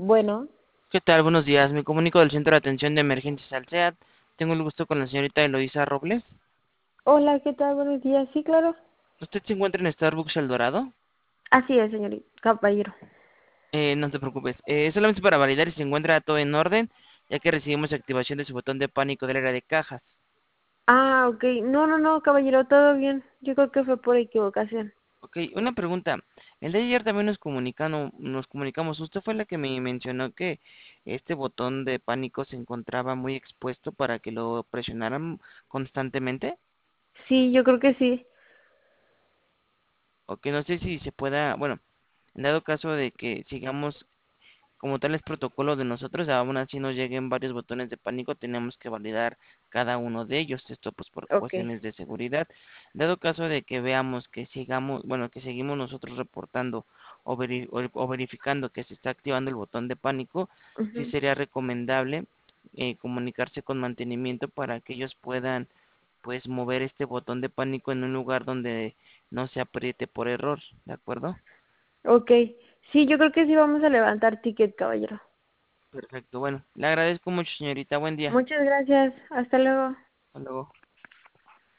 Bueno, ¿Qué tal? Buenos días. Me comunico del Centro de Atención de Emergencias al SEAT. Tengo el gusto con la señorita Eloísa Robles. hola, ¿qué tal? Buenos días. Sí, claro. ¿Usted se encuentra en Starbucks El Dorado? Así es, señorita, caballero. No te preocupes. Solamente para validar si se encuentra todo en orden, ya que recibimos activación de su botón de pánico del área de cajas. Ah, ok. No, no, no, caballero, todo bien. Yo creo que fue por equivocación. Ok, una pregunta. El de ayer también nos comunicamos. Usted fue la que me mencionó que este botón de pánico se encontraba muy expuesto para que lo presionaran constantemente. Sí, yo creo que sí. O que no sé si se pueda, bueno, en dado caso de que sigamos como tal es protocolo de nosotros, aún así nos lleguen varios botones de pánico, tenemos que validar cada uno de ellos, esto pues por Ok. cuestiones de seguridad. Dado caso de que veamos que sigamos, bueno, que seguimos nosotros reportando o verificando que se está activando el botón de pánico, sí Ujú. sería recomendable comunicarse con mantenimiento para que ellos puedan pues mover este botón de pánico en un lugar donde no se apriete por error, ¿de acuerdo? Ok. Sí, yo creo que sí vamos a levantar ticket, caballero. Perfecto, bueno, le agradezco mucho, señorita, buen día. Muchas gracias. Hasta luego. Hasta luego.